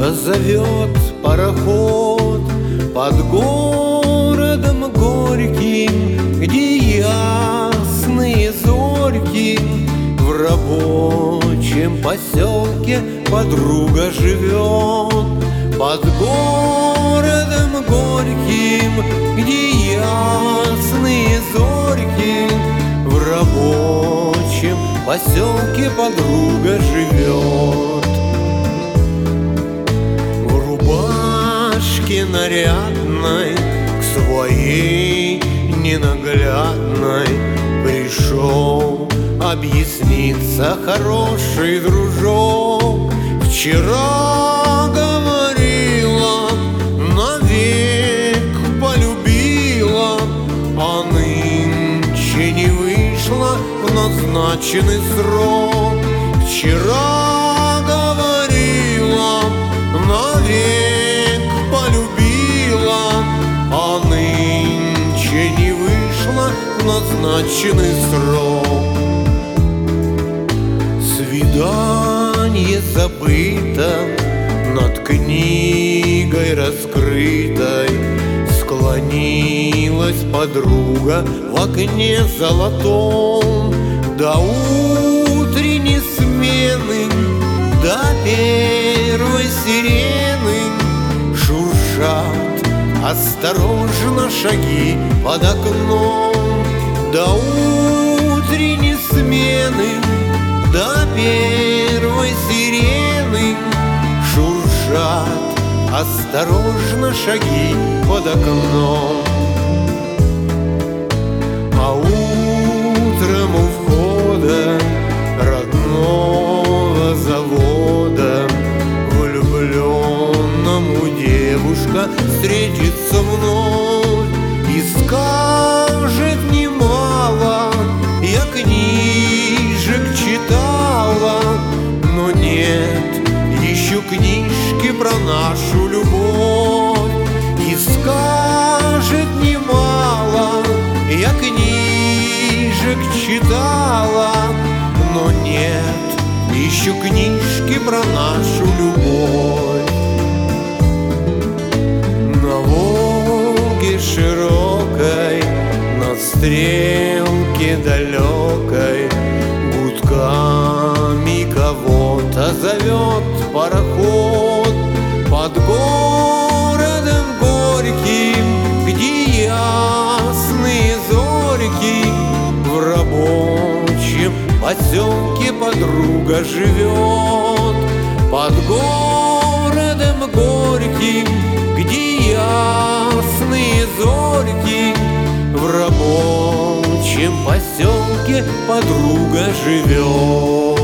Зовет пароход под городом горьким, где ясные зорьки. В рабочем поселке подруга живет под городом горьким, где ясные зорьки. В рабочем поселке подруга живет. Нарядной к своей ненаглядной пришел объясниться хороший дружок. Вчера говорила, навек полюбила, а нынче не вышла в назначенный срок. Вчера говорила, навек полюбила, а нынче не вышла в назначенный срок. Свидание забыто над книгой раскрытой. Склонилась подруга в окне золотом. До утренней смены, до первой сирены шуршат осторожно шаги под окном. До утренней смены, до первой сирены шуршат осторожно шаги под окном. А утром у входа родного завода влюбленному девушка встретится вновь и скажет немало: я книжек читала, но нет еще книжки про нашу любовь. И скажет немало: я книжек читала, но нет еще книжки про нашу любовь. На Волге широкой, на стрелке далекой гудками кого-то зовет пароход под городом горьким, где ясные зорьки. В рабочем поселке подруга живет под городом горьким, где ясные зорьки. В рабочем поселке подруга живет.